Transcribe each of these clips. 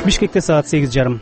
Бишкекте саат 8:30.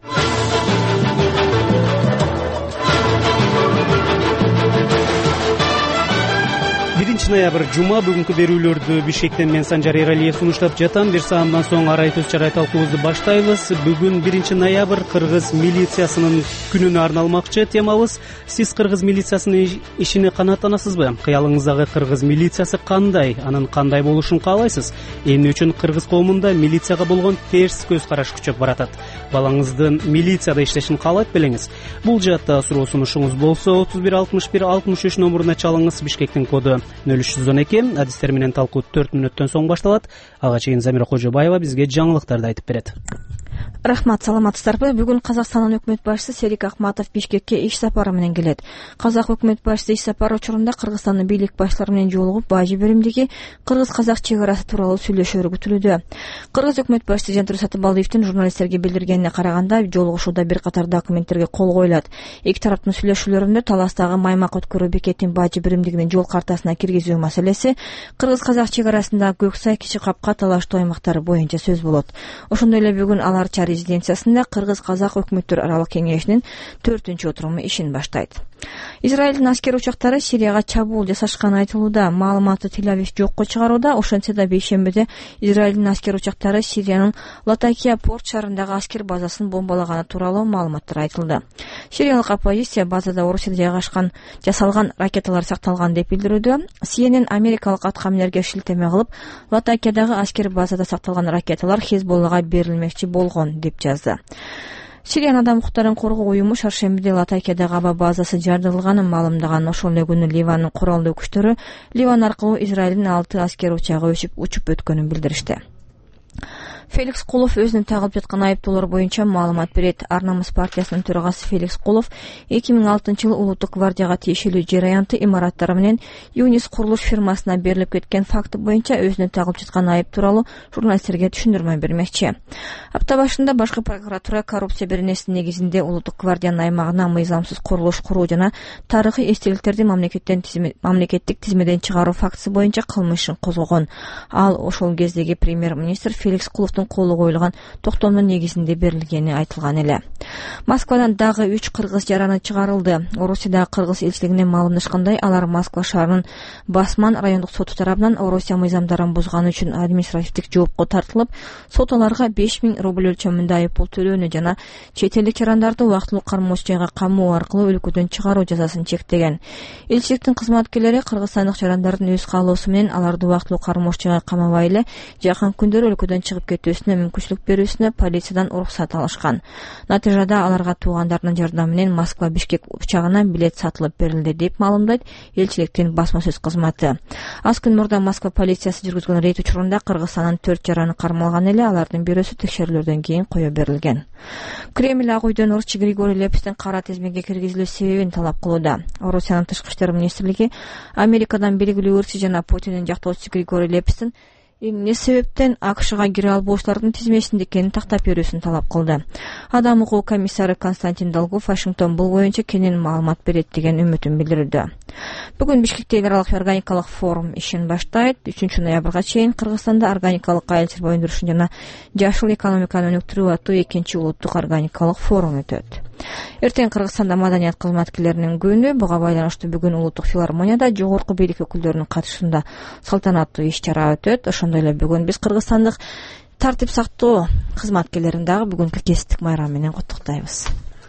Ноябрь жума. Бүгүнкү берүүлөрдү Бишкектен мен Санжар Эралиев сунуштап жатам. Бир саамдан соң арай сөз чарай талкуубузду баштайбыз. Бүгүн 1 ноябрь кыргыз милициясынын күнүнө арналмакчы. Темабыз: сиз кыргыз милициясынын ишине канааттанасызбы? Кыялыңыздагы кыргыз милициясы кандай? Анын кандай болушун каалайсыз? Эмне үчүн кыргыз коомунда милицияга болгон терс көз караш күчөп баратат? Балаңыздын милицияда иштешин каалайт белеңиз? Бул жаатта суроо сунушуңуз болсо 31 61 63 номуруна чалыңыз. Бишкектин коду 0312. Адистер менен талкуу 4 мүнөттөн соң башталат. Ага чейин Замира Кожобаева бизге жаңылыктарды айтып берет. Рахмат, саламатсыздарбы? Бүгүн Казакстандын өкмөт башчысы Серик Акматов Бишкекке иш сапары менен келет. Казак өкмөт башчысы иш сапары учурунда Кыргызстандын бийлик баштары менен жолугуп, Бажы биримдиги кыргыз-казак чек арасы тууралуу сүйлөшөөрү күтүлүүдө. Кыргыз өкмөт башчысы Жантур Сатыбалдиевдин журналисттерге билдиргенине караганда, жолугушууда бир катар документтерге кол коюлат. Эки тараптын сүйлөшүүлөрүндө таластагы Маймак өткөрүү бекетин Бажы биримдигинин жол картасына киргизүү маселеси, кыргыз-казак чек арасындагы Көксай, Кичи Капка талаштуу аймактары боюнча сөз болот. Ошондой эле бүгүн ал Арча резиденциясында Кыргыз-казак өкмөттөр аралык кеңешинин 4-чү отуруму ишин баштайт. Израилдин аскер учактары Сирияга чабуул жасашканы айтылууда. Маалыматты Тель-Авив жокко чыгарууда. Ошентсе да бейшембиде Израилдин аскер учактары Сириянын Латакия порт шаарындагы аскер базасын бомбалаганы тууралуу маалыматтар айтылды. Сириялык оппозиция базада Орусияда жасалган ракеталар сакталган деп билдирүүдө. CNN америкалык аткаминерге шилтеме кылып, Латакиядагы аскер базада сакталган ракеталар Хезболлага берилмекчи болгон деп жазды. Сириянын адам укуктарын коргоо уюму шаршембиде Латакиядагы аба базасы жардырылганын маалымдаган. Ошол эле күнү Ливандын куралдуу күчтөрү Ливан аркылуу Израилдин 6 аскер учагы учуп өткөнүн билдиришти. Феликс Кулов өзүнүн тагылып жаткан айыптоолор боюнча маалымат берет. Ар намыс партиясынын төрагасы Феликс Кулов 2006-жылы Улуттук гвардияга тиешелүү жер аянты имараттары менен Юнис курулуш фирмасына берилип кеткен факты боюнча өзүнүн тагылып жаткан айып тууралуу журналисттерге түшүндүрмө бермекчи. Апта башында башкы прокуратура коррупция беренесинин негизинде Улуттук гвардиянын аймагына мыйзамсыз курулуш куруу жана тарыхый эстеликтерди мамлекеттик тизмеден чыгаруу фактысы боюнча кылмыш ишин козгогон. Ал ошол кездеги премьер-министр Феликс Куловдун колу коюлган токтомдун негизинде берилгени айтылган эле. Москвадан дагы 3 кыргыз жараны чыгарылды. Орусиядагы кыргыз элчилигинен маалымдашкандай, алар Москва шаарынын Басман райондук соту тарабынан Орусия мыйзамдарын бузганы үчүн административдик жоопко тартылып, сот аларга 5000 рубль өлчөмүндө айыппул төлөөнү жана чет элдик жарандарды убактылуу кармоочу жайга камоо аркылуу өлкөдөн чыгаруу жазасын чектеген. Элчиликтин кызматкерлери кыргызстандык жарандардын өз каалоосу менен аларды убактылуу кармоочу жайга камабай эле жакын күндөрү өлкөдөн чыгып кетүүсүнө мүмкүнчүлүк берүүсүнө полициядан уруксат алышкан. Натыйжада аларга туугандарынын жардамы менен Москва-Бишкек учагына билет сатылып берилди деп маалымдайт элчиликтин басма сөз кызматы. Аз күн мурда Москва полициясы жүргүзгөн рейд учурунда Кыргызстандын 4 жараны кармалган эле, алардын бирөөсү текшерүүлөрдөн кийин кое берилген. Кремль Ак үйдөн ырчы Григорий Лепстин кара тизмеге киргизилүү себебин талап кылууда. Орусиянын тышкы иштер министрлиги Америкадан белгилүү ырчы жана Путиндин жактоочусу Григорий Лепстин эмне себептен АКШга кире албоочулардын тизмесинде экенин тактап берүүсүн талап кылды. Адам укугу комиссары Константин Долгов Вашингтон бул боюнча кенен маалымат берет деген үмүтүн билдирүүдө. Бүгүн Бишкекте эл аралык органикалык форум ишин баштайт. 3 ноябрга чейин Кыргызстанда органикалык айыл чарба өндүрүшүн жана жашыл экономиканы өнүктүрүү аттуу 2-чи улуттук органикалык форум өтөт. Эртең Кыргызстанда маданият кызматкерлеринин күнү. Буга байланыштуу бүгүн Улуттук филармонияда жогорку бийлик өкүлдөрүнүн катышуусунда салтанаттуу иш-чара өтөт. Ошондой эле бүгүн биз кыргызстандык тартип сактоо кызматкерлерин дагы бүгүнкү кесиптик майрам менен куттуктайбыз.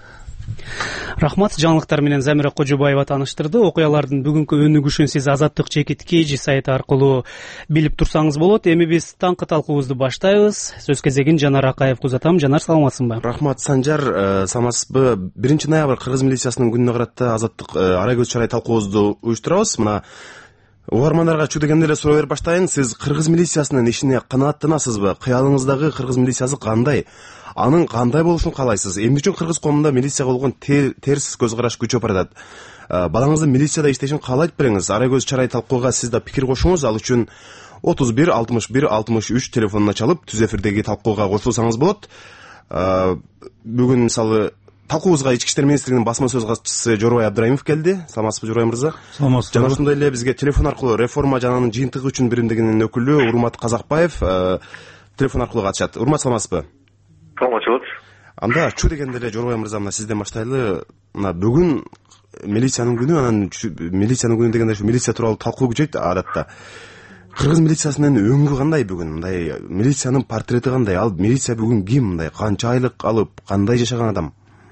Рахмат, жаңылыктар менен Замира Кожобаева тааныштырды. Окуялардын бүгүнкү өнүгүшүн сиз Азаттык чекит KG сайты аркылуу билип турсаңыз болот. Эми биз таңкы талкуубузду баштайбыз. Сөз кезегин Жанар Акаевге узатам. Жанар, саламатсыңбы? Рахмат, Санжар, саламатсызбы? 1 ноябрь кыргыз милициясынын күнүнө карата Азаттык арай көз чарай талкуубузду уюштурабыз. Мына угармандарга чуу дегенде эле суроо берип баштайын. Сиз кыргыз милициясынын ишине канааттанасызбы? Кыялыңыздагы кыргыз милициясы кандай? Анын кандай болушун каалайсыз? Эмне үчүн кыргыз коомунда милицияга болгон терс көз караш күчөп баратат? Балаңыздын милицияда иштешин каалайт белеңиз? Арай көз чарай талкууга сиз да пикир кошуңуз. Ал үчүн 31 61 63 телефонуна чалып, түз эфирдеги талкууга кошулсаңыз болот. Бүгүн мисалы талкуубузга Ички иштер министрлигинин басма сөз катчысы Жорубай Абдраимов келди. Саламатсызбы, Жорубай мырза? Саламатсызбы. Жана ошондой эле бизге телефон аркылуу реформа жана анын жыйынтыгы үчүн биримдигинин өкүлү Урмат Казакбаев телефон аркылуу катышат. Урмат, саламатсызбы? саламатчы болот. Анда чу дегенде эле Жорбай мырза, мына сизден баштайлы. Мына бүгүн милициянын күнү, анан милициянын күнү дегенде ушу милиция тууралуу талкуу күчөйт адатта. Кыргыз милициясынын өңгү кандай бүгүн? Мындай милициянын портрети кандай? Ал милиция бүгүн ким? Мындай канча айлык алып, кандай жашаган адам?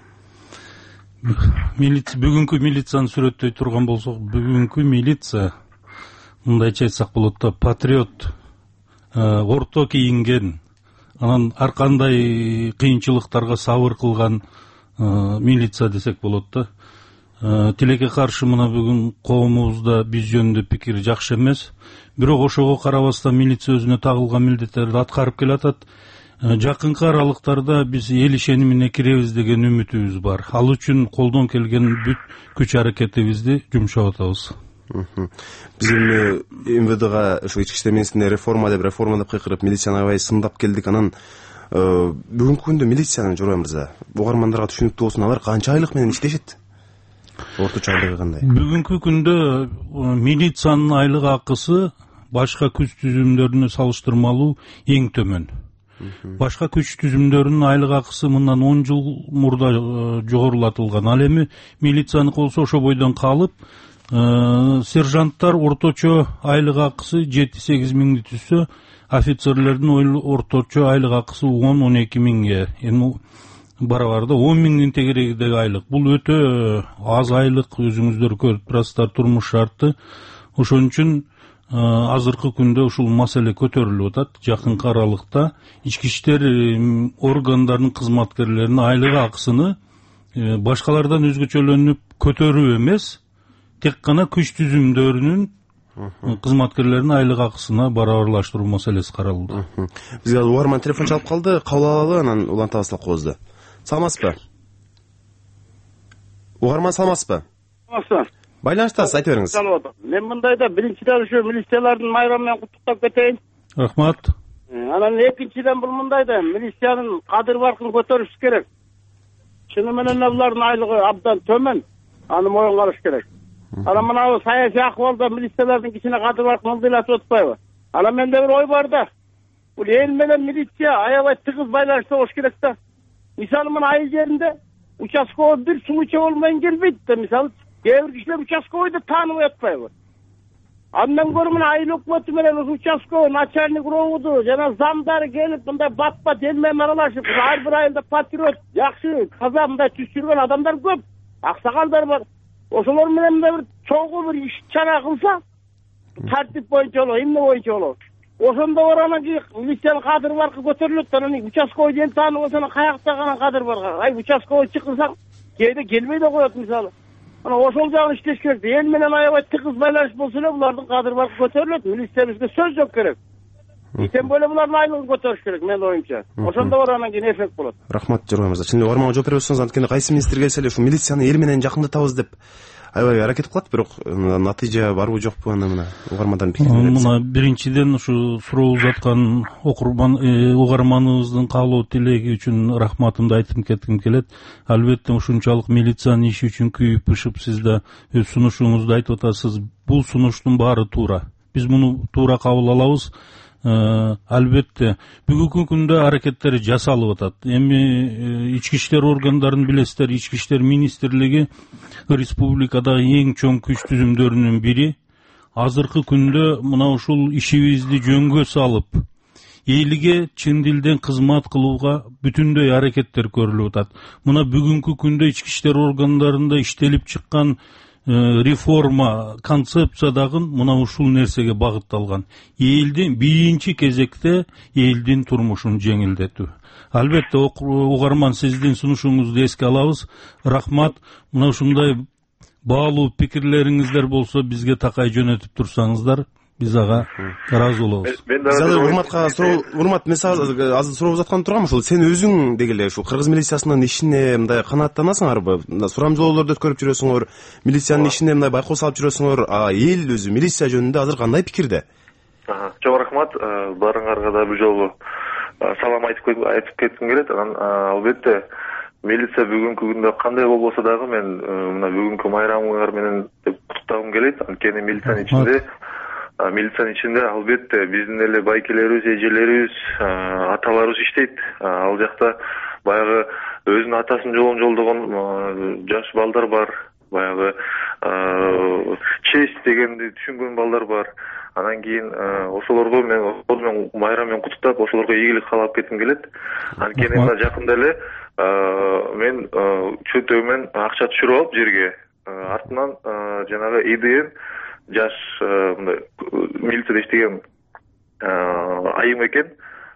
Бүгүнкү милицияны сүрөттөй турган болсок, бүгүнкү милиция мындайча айтсак болот да, патриот, орто кийинген, анан ар кандай кыйынчылыктарга сабыр кылган милиция десек болот да. Тилекке каршы мына бүгүн коомубузда биз жөнүндө пикир жакшы эмес. Бирок ошого карабастан милиция өзүнө тагылган милдеттерди аткарып келатат. Жакынкы аралыктарда биз эл ишенимине киребиз деген үмүтүбүз бар. Ал үчүн колдон келген бүт күч аракетибизди жумшап атабыз. Биз эми МВДга ошо ички иштер министрлигине реформа деп кыйкырып, милицияны аябай сындап келдик. Анан бүгүнкү күндө милициянын, Жорбай мырза, угармандарга түшүнүктүү болсун, алар канча айлык менен иштешет? Орточо айлыгы кандай? Бүгүнкү күндө милициянын айлык акысы башка күч түзүмдөрүнө салыштырмалуу эң төмөн. Башка күч түзүмдөрүнүн айлык акысы мындан 10 жыл мурда жогорулатылган. Ал эми милицияныкы болсо ошо бойдон калып, сержанттар орточо айлык акысы 7-8 миңди түзсө, офицерлердин орточо айлык акысы 10-12 миңге. Эми барабарда 10 миңдин тегерегидеги айлык. Бул өтө аз айлык, өзүңүздөр көрүп турасыздар, турмуш шарты. Ошон үчүн азыркы күндө ушул маселе көтөрүлүп атат. Жакынкы аралыкта ички иштер органдарынын кызматкерлеринин айлык акысыны башкалардан өзгөчөлөнүп көтөрүү эмес, тек гана күч түзүмдөрүнүн кызматкерлеринин айлык акысына барабарлаштыруу маселеси каралды. Бизге угарман телефон чалып калды, кабыл алалы, анан улантабыз талкуубузду. Саламатсызбы? Угарман, саламатсызбы? Саламатсызбы. Байланыштасыз, айта бериңиз. Мен мындайда биринчиден ушу милициялардын майрамы менен куттуктап кетейин. Рахмат. Анан экинчиден бул мындайда милициянын кадыр баркын көтөрүш керек. Чыны менен булардын айлыгы абдан төмөн. Аны моюнга алыш керек. Анан мына саясий акыбалда милициялардын кичине кадыр баркын ылдыйлатып атпайбы? Анан менде бир ой бар да. Бул эл менен милиция аябай тыгыз байланышта болуш керек да. Мисалы мына айыл жеринде участковый бир сумуча болмойн келбейт да. Мисалы кээ бир кишилер участковыйды тааныбай атпайбы? Андан көрө мына айыл өкмөтү менен участковый начальник ровуду жана замдары келип мындай бат-бат эл менен аралашып, ар бир айылда патриот, жакшы, таза мындай түз жүргөн адамдар көп, аксакалдар бар. Ошолор менен бир чогуу бир иш чара кылса, тартип боюнча болот, эмне боюнча болот. Ошондо бар анан милициянын кадыр баркы көтөрүлөт, анан участковый эл таанып болсо каякта гана кадыр бар. Ай участковый чакырсаң, кээде келбей да коет мисалы. Анан ошол жагын иштеш керек. Эл менен аябай тыгыз байланыш болсо эле булардын кадыр баркы көтөрүлөт. Милиция бизге сөз жок керек. Тем более булардын айлыгын көтөрүш керек, менин оюмча. Ошондо бар анан кийин эффект болот. Рахмат, Жорбай мырза. Чын эле угарманга жооп бере болсоңуз, анткени кайсы министр келсе эле ушу милицияны эл менен жакындатабыз деп аябай аракет кылат, бирок натыйжа барбы жокпу, аны мына угармандардын пикири. Мына биринчиден ушу суроолуп аткан угарманыбыздын каалоо тилеги үчүн рахматымды айтып кетким келет. Албетте ушунчалык милициянын иши үчүн күйүп-пышып сиз да өз сунушуңузду айтып атасыз. Бул сунуштун баары туура. Биз муну туура кабыл алабыз. Албетте бүгүнкү күндө аракеттер жасалып атат. Эми ички иштер органдарын билесиздер, ички иштер министрлиги республикадагы эң чоң күч түзүмдөрүнүн бири. Азыркы күндө мына ушул ишибизди жөнгө салып, элге чын дилден кызмат кылууга бүтүндөй аракеттер көрүлүп атат. Мына бүгүнкү күндө ички иштер органдарында иштелип чыккан реформа концепция дагы мына ушул нерсеге багытталган. Элдин биринчи кезекте элдин турмушун жеңилдетүү. Албетте угарман сиздин сунушуңузду эске алабыз. Рахмат. Мына ушундай баалуу пикирлериңиздер болсо бизге такай жөнөтүп турсаңыздар, биз ага ыраазы болобуз. Урмат, мен азыр суроо узаткан тургам, ушул сен өзүң дегеле ушул кыргыз милициясынын ишине мындай канааттанасыңарбы? Сурамжылоолорду өткөрүп жүрөсүңөр, милициянын ишине мындай байкоо салып жүрөсүңөр, эл өзү милиция жөнүндө азыр кандай пикирде? Чоң рахмат. Барыңарга да бул жолу салам айтып кетким келет. Анан албетте милиция бүгүнкү күндө кандай болбосо дагы мен мына бүгүнкү майрамыңар менен деп куттуктагым келет. Анткени милициянын ичинде албетте биздин эле байкелерибиз, эжелерибиз, аталарыбыз иштейт. Ал жакта баягы өзүнүн атасынын жолун жолдогон жаш балдар бар. Баягы честь дегенди түшүнгөн балдар бар. Анан кийин ошолорго мен майрам менен куттуктап, ошолорго ийгилик каалап кетким келет. Анткени мына жакында эле мен чөтө менен акча түшүрүп алып жерге, артынан жанагы ИДН жаш мындай милицияда иштеген айым экен.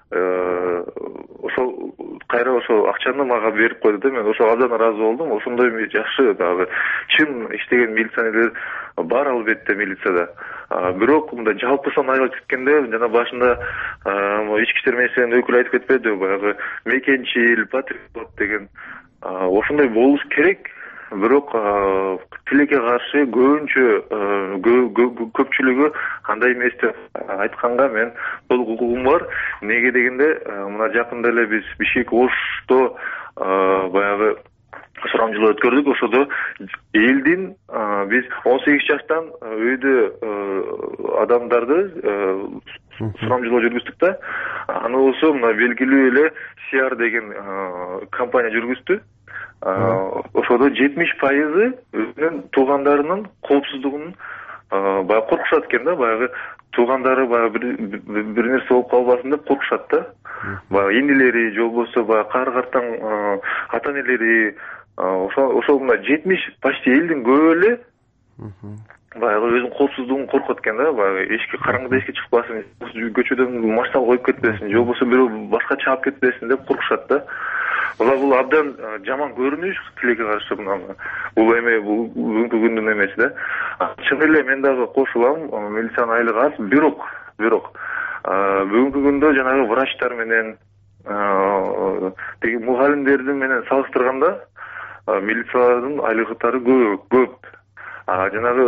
Ошол кайра ошол акчаны мага берип койду да. Мен ошого абдан ыраазы болдум. Ошондой жакшы дагы чын иштеген милиционерлер бар албетте милицияда. Бирок мындай жалпы сан айга кеткенде жана башында ички иштер министрлигинин өкүлү айтып кетпеди, баягы мекенчил, патриот деген ошондой болуш керек. Бирок тилекке каршы көпчүлүгү андай эмес деп айтканга мен толук укугум бар. Неге дегенде мына жакында эле биз Бишкек Ошто баягы сурамжылоо өткөрдүк. Ошодо элдин биз 18 жаштан өйдө адамдарды сурамжылоо жүргүздүк да. Аны болсо мына белгилүү эле СИАР деген компания жүргүздү. Ошодо 70% өзүнүн туугандарынын коопсуздугунун баягы коркушат экен да. Баягы туугандары баягы бир нерсе болуп калбасын деп коркушат да. Баягы инилери же болбосо баягы кар-картаң ата энелери ошол мына 70 почти элдин көбү эле баягы өзүнүн коопсуздугун коркот экен да. Баягы эшикке караңгыда эшикке чыкпасын, көчөдөн машал коюп кетпесин, же болбосо бирөө башка чаап кетпесин деп коркушат да. Бул абдан жаман көрүнүш тилекке каршы бул эме бүгүнкү күндүн эмеси да. Чын эле мен дагы кошулам, милициянын айлыгы аз, бирок бүгүнкү күндө жанагы врачтар менен тиги мугалимдердин менен салыштырганда милициялардын айлыктары көп. Жанагы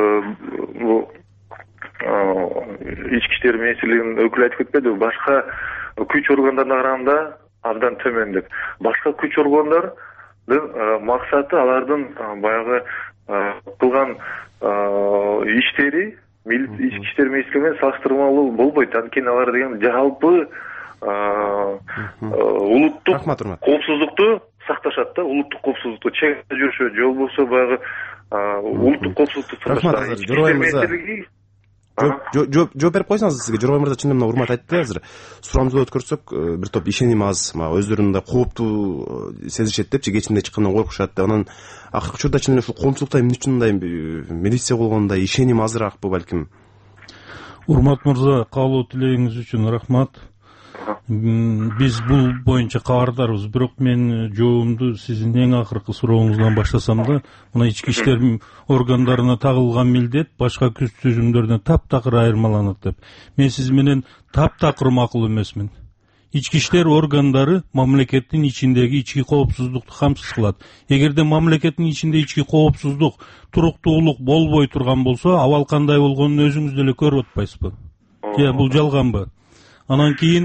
ички иштер министрлигинин өкүлү айтып кетпеди, башка күч органдарына караганда абдан төмөн деп. Башка күч органдардын максаты алардын баягы кылган иштери ички иштер министрлиги менен салыштырмалуу болбойт. Анткени алар деген жалпы улуттук коопсуздукту сакташат да, улуттук коопсуздукту чек жүрүшөт, же болбосо баягы улуттук коопсуздукту сакташат. Жооп берип койсоңуз сизге. Жорой мырза чындап мына урмат айтты азыр. Сурамжылоо өткөрсөк бир топ ишеним аз, өздөрүн да кооптуу сезишет депчи, кечинде чыккандан коркушат. Анан акыркы учурда чын эле ушул коомчулукта эмне үчүн мындай милиция болгондой ишеним азыраакпы балким? Урмат мырза, каалоо тилегиңиз үчүн рахмат. Биз бул боюнча кабардарбыз, бирок мен жообумду сиздин эң акыркы сурооңуздан баштасам да, мына ички иштер органдарына тагылган милдет башка күч түзүмдөрдөн таптакыр айырмаланат деп. Мен сиз менен таптакыр макул эмесмин. Ички иштер органдары мамлекеттин ичиндеги ички коопсуздукту камсыз кылат. Эгерде мамлекеттин ичинде ички коопсуздук, туруктуулук болбой турган болсо, абал кандай болгонун өзүңүз деле көрүп атпайсызбы? Бул жалганбы? Анан кийин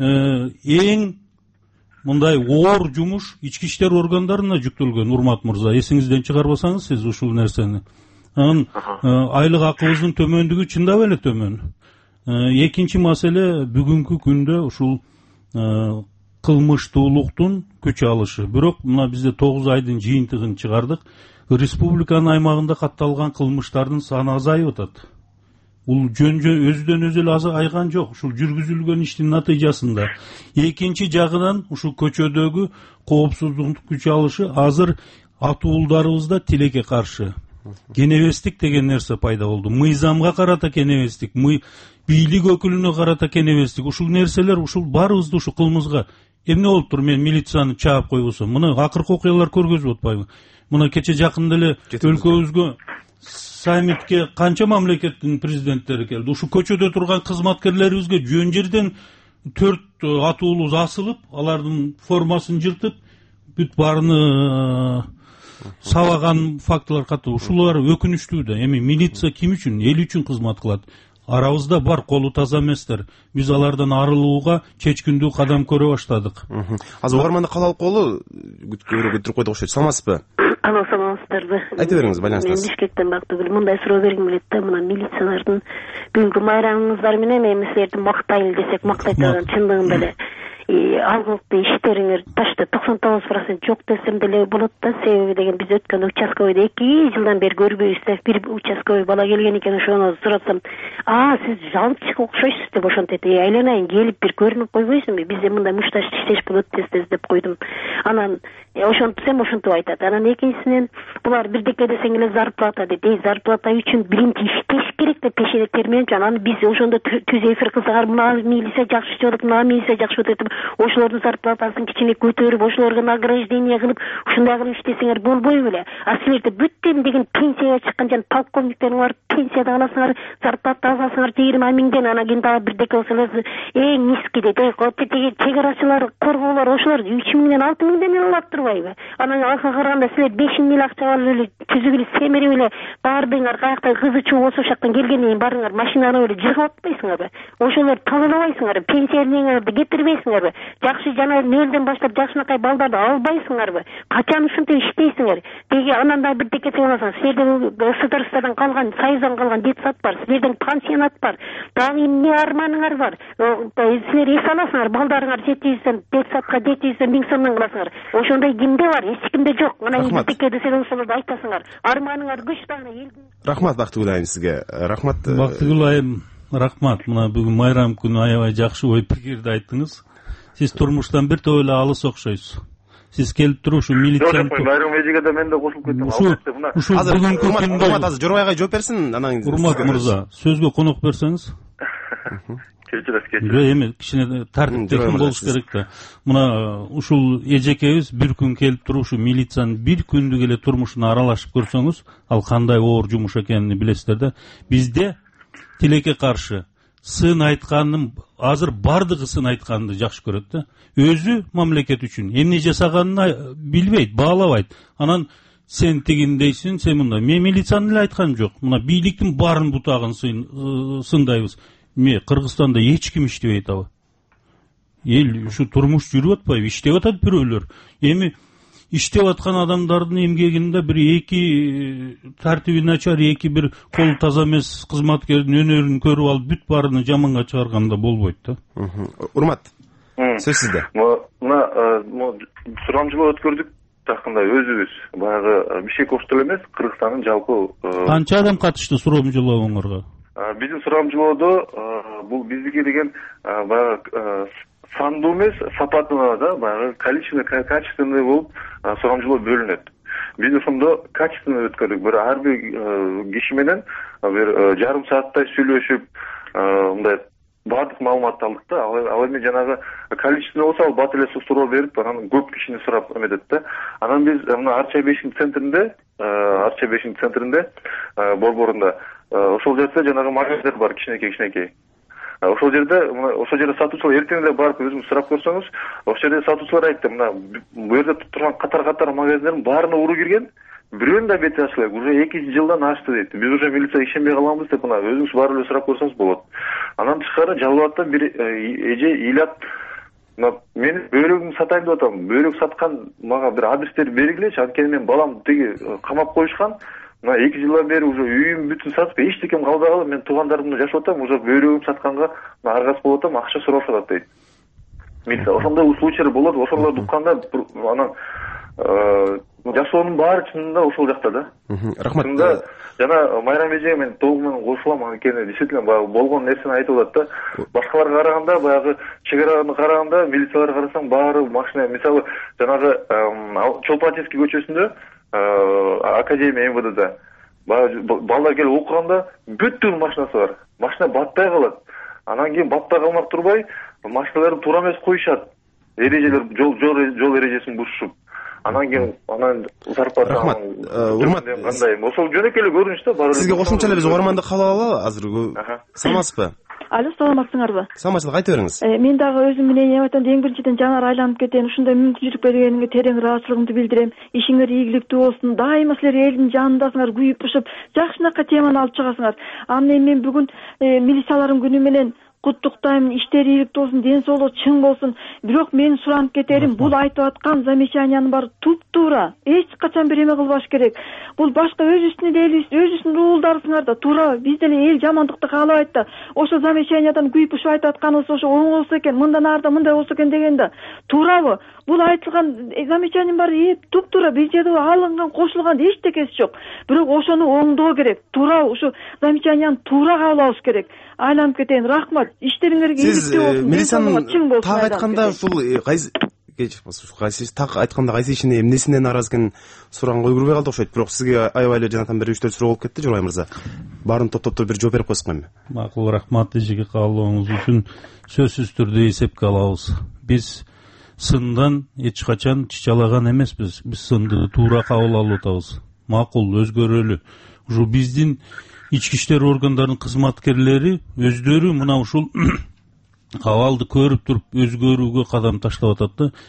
эң мындай оор жумуш ички иштер органдарына жүктөлгөн, Урмат мырза. Эсиңизден чыгарбасаңыз сиз ушул нерсени. Анан айлык акыбыздын төмөндүгү чындап эле төмөн. Экинчи маселе бүгүнкү күндө ушул кылмыштуулуктун күч алышы. Бирок мына бизде 9 айдын жыйынтыгын чыгардык. Республиканын аймагында катталган кылмыштардын саны азайып атат. Бул өзүдөн өзү эле айган жок. Ушул жүргүзүлгөн иштин натыйжасында. Экинчи жагынан ушул көчөдөгү коопсуздуктун күч алышы азыр атуулдарыбызда тилекке каршы кенебестик деген нерсе пайда болду. Мыйзамга карата кенебестик, бийлик өкүлүнө карата кенебестик. Ушул нерселер ушул баарыбызды ушул кылмыска эмне болуптур? Мен милицияны чаап койбосом. Мына акыркы окуялар көргөзүп атпайбы? Мына кече жакында эле өлкөбүзгө саммитке канча мамлекеттин президенттери келди. Ушу көчөдө турган кызматкерлерибизге жөн жерден 4 атуулу асылып, алардын формасын жыртып, бүт баарыны сабаган фактылар катты. Ушулар өкүнүчтүү да. Эми милиция ким үчүн? Эл үчүн кызмат кылат. Арабызда бар колу таза эместер. Биз алардан арылууга чечкиндүү кадам көрө баштадык. Азыр угарманда калалып колу күтүрүп койдук окшойт. Саламатсызбы? Алло, саламатсыздарбы? Айта бериңиз, байланыштасыз. Мен Бишкектен Бактыгүл. Мындай суроо бергим келет да, мына милициялардын бүгүнкү майрамыңыздар менен эми силерди мактайлы десек мактай турган, чындыгында эле алгылыктуу иштериңер ташты 99% жок десем деле болот да. Себеби деген биз өткөн участковыйда 2 жылдан бери көрбөйбүз да. Бир участковый бала келген экен, ошону суратсам, сиз жалчыга окшойсуз деп ошентет. Айланайын, келип бир көрүнүп койбойсуңбу? Бизде мындай мушташ иштеш болот тез деп койдум. Анан ошентсем ошентип айтат. Анан экинчисинен булар бирдеке десең эле зарплата дейт. Зарплата үчүн биринчи иштеш керек деп пешене термеинчи. Анан биз ошондо түз эфир кылсагар, мына милиция жакшы иштеп атат, мына милиция жакшы иштеп атат, ошолордун зарплатасын кичине көтөрүп, ошолорго награждение кылып, ушундай кылып иштесеңер болбойбу беле? Силерде бүттен деген пенсияга чыккан жан полковниктер бар, пенсияда аласыңар, зарплата аласыңар 20 миңден, анан кийин дагы бирдеке болсо эң низки дейт. Чек арачылар, коргоолор ошолор 3 миңден 6 миңден алып турбайбы? Анан алга караганда силер 5 миң акча алып эле түзүп эле семирип эле баардыгыңар каякта кызы чуу болсо ошактан келгенден кийин баарыңар машинаны эле жыгып атпайсыңарбы? Ошолорду тазалабайсыңарбы? Пенсионердерди кетирбейсиңерби? Жакшы жана нөлдөн баштап жакшынакай балдарды албайсыңарбы? Качан ушинтип иштейсиңер? Деги анан да бирдеке аласың. Силерде СССРдан калган, Союздан калган детсад бар, силердин пансионат бар. Дагы эмне арманыңар бар? Силер эс аласыңар, балдарыңар 700 детсадка 700 миң сомдон кыласыңар. Ошондой кимде бар? Эч кимде жок. Мына бирдеке десең ошолорду айтасыңар. Арманыңар күч дагы элдин. Рахмат Бактыгүл айым сизге. Рахмат. Бактыгүл айым, рахмат. Мына бүгүн майрам күнү аябай жакшы ой пикирди айттыңыз. Сиз турмуштан бир топ эле алыс окшойсуз. Сиз келип туруп ушу милициянын майрам эжеге да мен да кошулуп кеттим. Ушу бүгүнкү күндө азыр Жорой агай жооп берсин, анан Урмат мырза, сөзгө конок берсеңиз. Кечиресиз. Эми кичине тартиптүү болуш керек да. Мына ушул эжекебиз бир күн келип туруп ушу милициянын бир күндүк эле турмушуна аралашып көрсөңүз, ал кандай оор жумуш экенин билесиздер да. Бизде тилекке каршы сын айтканын, азыр бардыгы сын айтканды жакшы көрөт да. Өзү мамлекет үчүн эмне жасаганын билбейт, баалабайт. Анан сен тигиндейсиң, сен мындай. Мен милицияны эле айтканым жок. Мына бийликтин баарын бутагын сындайбыз. Кыргызстанда эч ким иштебейт аба. Эл ушу турмуш жүрүп атпайбы? Иштеп атат бирөөлөр. Эми иштеп аткан адамдардын эмгегинде бир эки тартиби начар, эки бир колу таза эмес кызматкердин өнөрүн көрүп алып бүт баарыны жаманга чыгарганда болбойт да. Урмат, сөз сизде. Мына сурамжылоо өткөрдүк жакында өзүбүз. Баягы Бишкек эле эмес, Кыргызстандын жалпы канча адам катышты сурамжылоого? Биздин сурамжылоодо бул биздики деген баягы сандуу эмес, сапатына да баягы качественный болуп сурамжылоо бөлүнөт. Биз ошондо качественно өткөрдүк. Ар бир киши менен бир жарым сааттай сүйлөшүп, мындай баардык маалыматты алдык да. Ал эми жанагы количество болсо ал бат эле суроо берип, анан көп кишини сурап эметет да. Анан биз мына Арча 5 центринде борборунда ошол жерде жанагы магазиндер бар, кичинекей. Ошол жерде сатуучулар эртең эле барып өзүңүз сурап көрсөңүз, ошол жерде сатуучулар айтты, мына бу жерде турган катар магазиндердин баарына уруу кирген, бирөөнүн да бети ачылбайт, уже 2 жылдан ашты дейт. Биз уже милицияга ишенбей каламыз деп, мына өзүңүз барып эле сурап көрсөңүз болот. Анан тышкары Жалал абадта бир эже ыйлап, мен бөйрөгүмдү сатайын деп атам. Бөйрөк саткан мага бир адрестер бергилечи, анткени мен балам тиги камап коюшкан. Мына 2 жылдан бери уже үйүм бүтүн сатып, эчтекем калбай калып, мен туугандарымды жашап атам, уже бөйрөгүм сатканга аргас болуп атам, акча сурашып атат дейт. Милиция ошондой случайлар болот, ошолорду укканда анан жашоонун баары чынында ошол жакта да. Рахмат. Чынында жана майрам эжеге мен толук менен кошулам, анткени действительно болгон нерсени айтып атат да. Башкаларга караганда, баягы чек араны караганда, милицияларга карасаң баары машина, мисалы жанагы Чолпатинский көчөсүндө Академия МВДда балдар келип окуганда бүттүн машинасы бар. Машина батпай калат. Анан кийин батпай калмак турбай, машиналарды туура эмес коюшат. Эрежелер, жол эрежесин бушушуп. Анан кийин зарплата. Рахмат. Урмат, кандай? Ошол жөнөкөй эле көрүнүш да баары. Сизге кошумча эле биз угарманды кабыл алалы азыр. Саламатсызбы? Алло, саламатсыңарбы? Саламатчылык, айта бериңиз. Мен дагы өзүм менен эметем, эң биринчиден жаңы айланып кетем. Ушундай мүмкүнчүлүк бергениңе терең ыраазычылыгымды билдирем. Ишиңер ийгиликтүү болсун. Дайыма силер элдин жанындасыңар, күйүп бушуп, жакшынакай теманы алып чыгасыңар. Анан мен бүгүн милициялардын күнү менен куттуктайм, иштери ийгиликтүү болсун, ден соолугу чың болсун. Бирок менин суранып кетерим, бул айтып аткан замечаниянын баары туп-туура. Эч качан бир эме кылбаш керек. Бул башка өзүбүздүн элибиз, өзүбүздүн уулдарыбызга да туура. Биз деле эл жамандыкты каалабайт да. Ошо замечаниядан күйүп ушуп айтып атканыбыз ошо оң болсо экен, мындан арда мындай болсо экен деген да. Туурабы? Бул айтылган замечаниянын баары туп-туура. Бир жерде алынган, кошулган эчтекеси жок. Бирок ошону оңдоо керек. Туура ушу замечанияны туура кабыл керек. Айланып кетейин. Рахмат. Иштериңерге ийгиликтүү болсун. Милициянын так айтканда ушул кайсы так айтканда кайсы ишине эмнесинен нааразы экенин сураганга үлгүрбөй калдык окшойт. Бирок сизге аябай эле жанатан бери 3-4 суроо болуп кетти, Жорбай мырза. Баарын топтоп бир жооп берип койсок эми. Макул, рахмат эжеге каалооңуз үчүн. Сөзсүз түрдө эсепке алабыз. Биз сындан эч качан чычалаган эмеспиз. Биз сынды туура кабыл алып атабыз. Макул, өзгөрөлү. Ушу биздин ички иштер органдарынын кызматкерлери өздөрү мына ушул абалды көрүп туруп өзгөрүүгө кадам таштап атат да.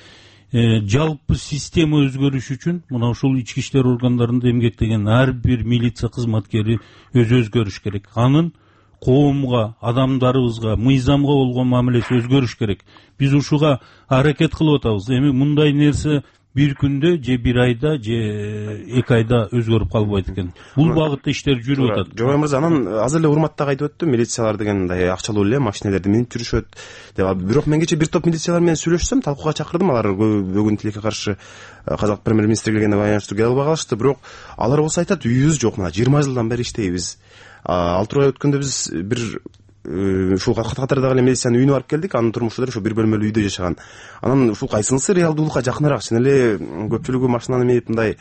Жалпы система өзгөрүш үчүн мына ушул ички иштер органдарында эмгектеген ар бир милиция кызматкери өзгөрүш керек. Анын коомго, адамдарыбызга, мыйзамга болгон мамилеси өзгөрүш керек. Биз ушуга аракет кылып атабыз. Эми мындай нерсе бир күндө же бир айда же 2 айда өзгөрүп калбайт экен. Бул багытта иштер жүрүп атат. Жорбай мырза, анан азыр эле урматтак айтып өттү, милициялар деген мындай акчалуу эле машинелерди минип жүрүшөт деп. Бирок мен кечээ бир топ милициялар менен сүйлөшсөм, талкууга чакырдым. Алар бүгүн тилекке каршы казак премьер-министри келгенде байланыштуу келе албай калышты. Бирок алар болсо айтат, үйүбүз жок, мына 20 жылдан бери иштейбиз. 6 ай өткөндө биз бир ушул катардагы эле милициянын үйүнө барып келдик. Анын турмушчулары ошо бир бөлмөлүү үйдө жашаган. Анан ушул кайсынысы реалдуулукка жакыныраак? Чын эле көпчүлүгү машинаны минип мындай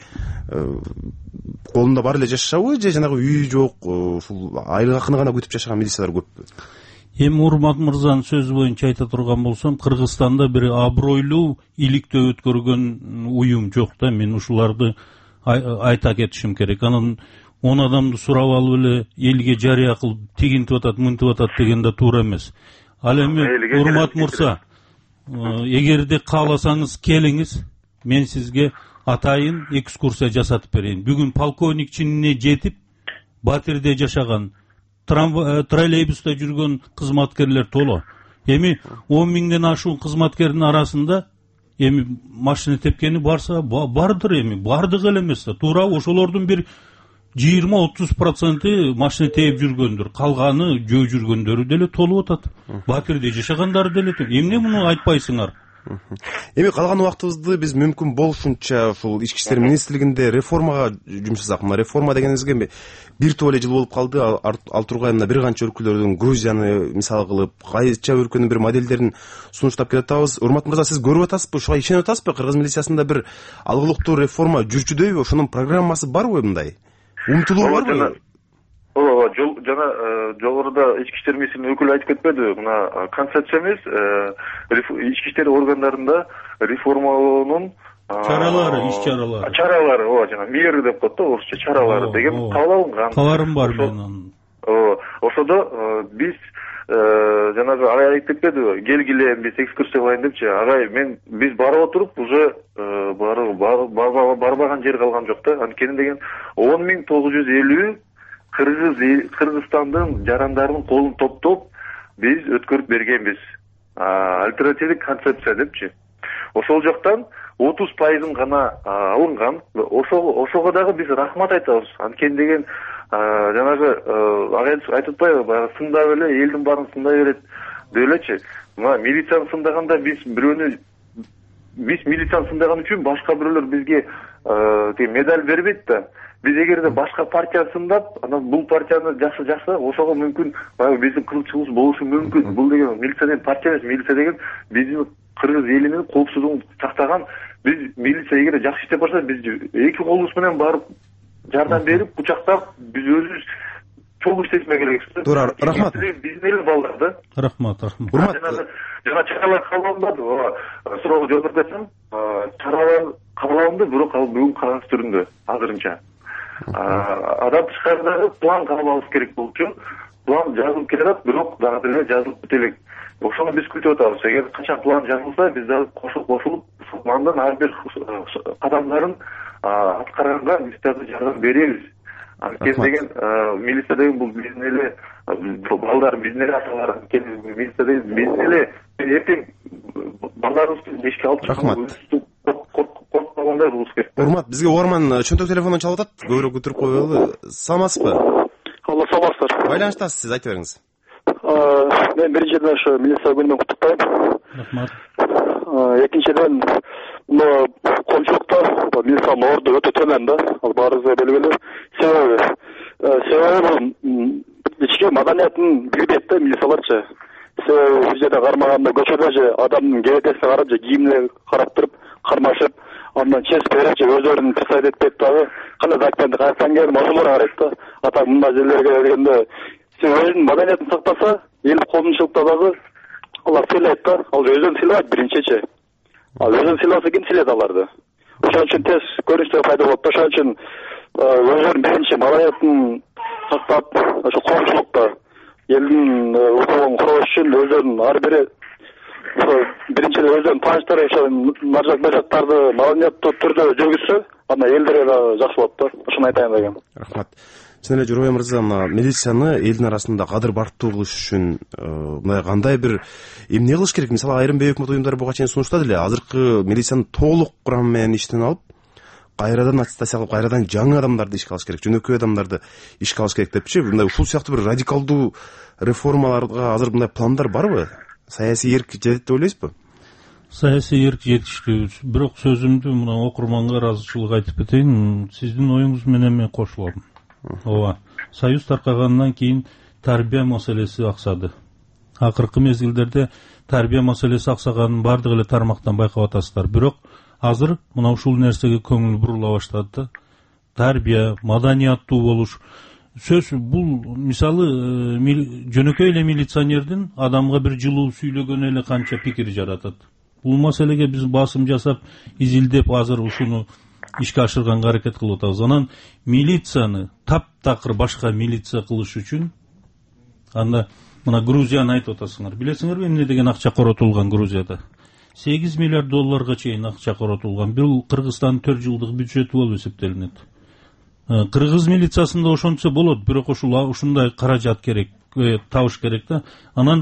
колунда бар эле жашашабы, же жанагы үйү жок, ушул айлык акыны гана күтүп жашаган милициялар көппү? Эми Урмат мырзанын сөзү боюнча айта турган болсом, Кыргызстанда бир абройлуу иликтөө өткөргөн уюм жок да. Мен ушуларды айта кетишим керек. Анан 10 адамды сурап алып эле элге жарыя кылып тигинтип атат, мынтип атат деген да туура эмес. Ал эми Урмат мырза, эгерде кааласаңыз келиңиз, мен сизге атайын экскурсия жасатып берейин. Бүгүн полковник чинине жетип, Батирде жашаган, троллейбуста жүргөн кызматкерлер толо. Эми 10 миңден ашуун кызматкердин арасында эми машина тепкени барса бардыр, эми бардык эле эмес да. Туура ошолордун бир 20-30% машина тээп жүргөндүр. Калганы жөө жүргөндөрү деле толуп атат. Батирде жашагандары деле. Эмне муну айтпайсыңар? Эми калган убактыбызды биз мүмкүн болушунча ушул ички иштер министрлигинде реформага жумшасак. Мына реформа дегенибизге бир топ эле жыл болуп калды. Ал тургай мына бир канча өлкөлөрдүн, Грузияны мисал кылып, кайча өлкөнүн бир моделдерин сунуштап келатабыз. Урмат мырза, сиз көрүп атасызбы? Ушуга ишенип атасызбы? Кыргыз милициясында бир алгылыктуу реформа жүрчүдөйбү? Ошонун программасы барбы мындай? Умтулуу барбы? Ооба, жана жогоруда ички иштер министринин өкүлү айтып кетпедиби? Мына концепция эмес, ички иштер органдарында реформалоонун чаралары, иш-чаралары. Чаралары, ооба, жана меры деп коет да, орусча чаралары деген кабыл алынган. Кабарым бар менин. Ооба, ошодо биз жанагы агай айтып кетпедиби? Келгиле, биз экскурсия кылайын депчи. Агай, биз барып отуруп уже барбаган жер калган жок да. Анткени деген 10.950 Кыргызстандын жарандарынын колун топтоп биз өткөрүп бергенбиз. Альтернативдик концепция депчи. Ошол жактан 30% гана алынган. Ошого дагы биз рахмат айтабыз. Анткени деген жанагы агай айтып атпайбы, баягы сындап эле элдин баарын сындай берет деп элечи. Мына милицияны сындаганда биз милицияны сындаган үчүн башка бирөөлөр бизге медаль бербейт да. Биз эгерде башка партияны сындап, анан бул партияны жакшы ошого мүмкүн биздин кылчыбыз болушу мүмкүн. Бул деген милиция деген партия эмес, милиция деген биздин кыргыз элинин коопсуздугун сактаган. Биз милиция эгерде жакшы иштеп барса, биз эки колубуз менен барып жардам берип, кучактап, биз өзүбүз чогуу иштесме керекпиз. Туура, рахмат. Биздин эл балдар да. Рахмат. Жана чаралар кабыл алынбады. Суроого жооп берсем, чаралар кабыл алынды, бирок ал бүгүн кагаз түрүндө азырынча. Адам тышкарыдагы план кабыл алыш керек болчу. План жазылып келет, бирок дагы деле жазылып бите элек. Ошону биз күтүп атабыз. Эгер качан план жазылса, биз дагы кошулуп, пландын ар бир кадамдарын аткарганга биз дагы жардам беребиз. Анткени деген милиция деген бул биздин эле балдар, биздин эле аталар, милиция деген биздин эле эртең балдарыбызды эшикке алып чыкканда коркпогондой кылыш керек. Урмат, бизге Угарман чөнтөк телефондон чалып атат. Көбүрөөк өтүрүп коелу. Саламатсызбы? Алла, саламатсыздар. Байланыштасыз, сиз айта бериңиз. Мен биринчиден ошо милиция күнү менен куттуктайм. Рахмат. Экинчиден, коомчулукта милициянын орду өтө төмөн да. Ал баарыбызга белгилүү. Себеби бул ички маданиятын билбейт да милицияларчы. Себеби бул жерде кармаганда көчөдө же адамдын кебетесине карап же кийимине карап туруп кармашып, андан чес берип же өздөрүн писать этпейт дагы. Кандай документи кайдан келди, ошолорго карайт да. Ата мындай жерлерге келгенде сен өзүнүн маданиятын сактаса, эл коомчулукта дагы алар сыйлайт да. Ал өзүн сыйлайт биринчичи. Ал өзүн сыйласа ким сыйлайт аларды? Ошон үчүн тез көрүнүштөр пайда болот. Ошон үчүн өзүнүн биринчи маданиятын сактап, ошо коомчулукта элдин укугун коргош үчүн өздөрүнүн ар бири биринчиден өздөрүнүн тааныштары ошо наржак бажаттарды маданияттуу түрдө жүргүзсө, анда элдерге да жакшы болот да. Ошону айтайын дегем. Рахмат. Чын эле Журабай мырза, мына милицияны элдин арасында кадыр барктуу кылыш үчүн мындай кандай бир эмне кылыш керек? Мисалы, айрым бей өкмөт уюмдары буга чейин сунуштады эле. Азыркы милицияны толук курамы менен иштен алып, кайрадан аттестация кылып, кайрадан жаңы адамдарды ишке алыш керек, жөнөкөй адамдарды ишке алыш керек депчи. Мындай ушул сыяктуу бир радикалдуу реформаларга азыр мындай пландар барбы? Саясий эрк жетет деп ойлойсузбу? Саясий эрк жетиштүү. Бирок сөзүмдү мына окурманга ыраазычылык айтып кетейин. Сиздин оюңуз менен мен кошулам. Ооба. Союз таркагандан кийин тарбия маселеси аксады. Акыркы мезгилдерде тарбия маселеси аксаганын бардык эле тармактан байкап атасыздар. Бирок азыр мына ушул нерсеге көңүл бурула баштады. Тарбия, маданияттуу болуш. Сөз бул мисалы жөнөкөй эле милиционердин адамга бир жылуу сүйлөгөнү эле канча пикир жаратат. Бул маселеге биз басым жасап, изилдеп азыр ушуну ишке ашырганга аракет кылып атабыз. Анан милицияны таптакыр башка милиция кылыш үчүн анда мына Грузияны айтып атасыңар. Билесиңерби эмне деген акча коротулган Грузияда? 8 миллиард долларга чейин акча коротулган. Бул Кыргызстандын 4 жылдык бюджети болуп эсептелинет. Кыргыз милициясында ошончо болот, бирок ушундай каражат керек, табыш керек да. Анан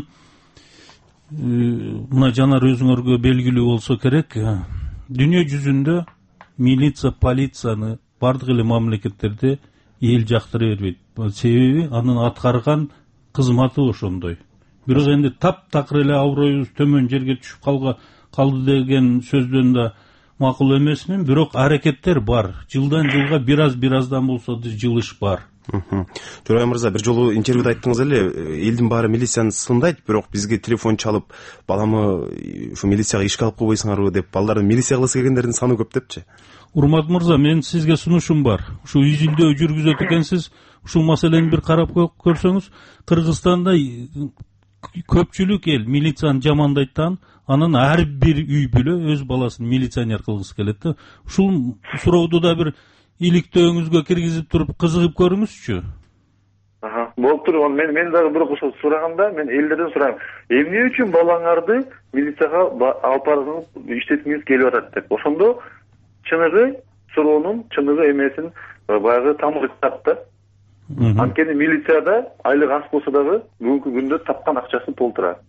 мына жанар өзүңөргө белгилүү болсо керек, дүйнө жүзүндө милиция, полицияны бардык эле мамлекеттерде эл жактыра бербейт. Себеби анын аткарган кызматы ошондой. Бирок энди таптакыр эле аброюбуз төмөн жерге түшүп калды деген сөздөн да макул эмесмин, бирок аракеттер бар. Жылдан жылга бираздан болсо да жылыш бар. Журабай мырза, бир жолу интервьюда айттыңыз эле, элдин баары милицияны сындайт, бирок бизге телефон чалып, баламы ушу милицияга ишке алып койбойсуңарбы деп, балдардын милиция кылгысы келгендердин саны көп депчи. Урмат мырза, мен сизге сунушум бар. Ушу изилдөө жүргүзөт экенсиз, ушул маселени бир карап көрсөңүз, Кыргызстанда көпчүлүк эл милицияны жамандайт да, анан ар бир үй бүлө өз баласын милиционер кылгысы келет да. Ушул сурооду да бир иликтөөңүзгө киргизип туруп кызыгып көрүңүзчү. Болуп туруп, мен дагы бирок ошол сураганда мен элдерден сурайм. Эмне үчүн балаңарды милицияга алып барып иштеткиңиз келип атат деп. Ошондо чыныгы суроонун чыныгы эмесин баягы тамыры чыгат да. Анткени милицияда айлык аз болсо дагы бүгүнкү күндө тапкан акчасын толтурат.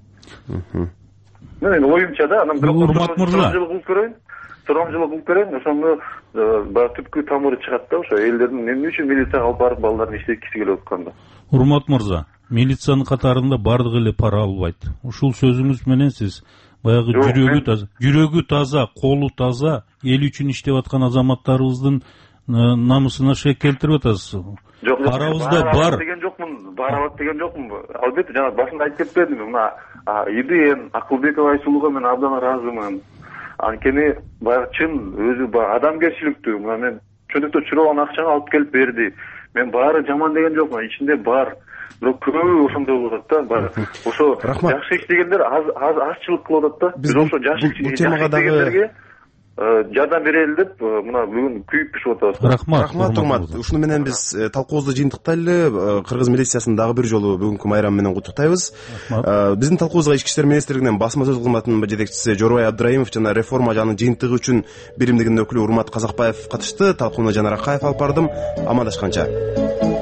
Мен оюмча да, анан бирок сурамжылык кылып көрөйүн, ошондо баягы түпкү тамыры чыгат да, ошо элдердин эмне үчүн милицияга алып барып балдарын иштеткиси келип атканда. Урмат мырза, милициянын катарында бардык эле пара албайт. Ушул сөзүңүз менен сиз баягы жүрөгү таза, колу таза, эл үчүн иштеп аткан азаматтарыбыздын намысына шек келтирип атасыз. Парабызда бар деген жокмун, барабат деген жокмун. Албетте жана башында айтып кетпедимби, мына иден Акылбекова Айсулууга мен абдан ыраазымын. Анткени баягы чын өзү адамгерчиликтүү. Мына мен чөнөктө чураган акчаны алып келип берди. Мен баары жаман деген жокмун, ичинде бар. Бирок көбү ошондой болуп атат да. Ошо жакшы иштегендер азчылык кылып атат да. Биз ошо жакшы иштегендерге жардам берели деп мына бүгүн күйүп бишип атабыз. Рахмат Урмат. Ушуну менен биз талкуубузду жыйынтыктайлы. Кыргыз милициясын дагы бир жолу бүгүнкү майрамы менен куттуктайбыз. Биздин талкуубузга Ички иштер министрлигинен басма сөз кызматынын жетекчиси Жорубай Абдраимов жана реформа жанын жыйынтыгы үчүн биримдигинин өкүлү Урмат Казакбаев катышты. Талкууну Жанар Акаев алып бардым. Амандашканча.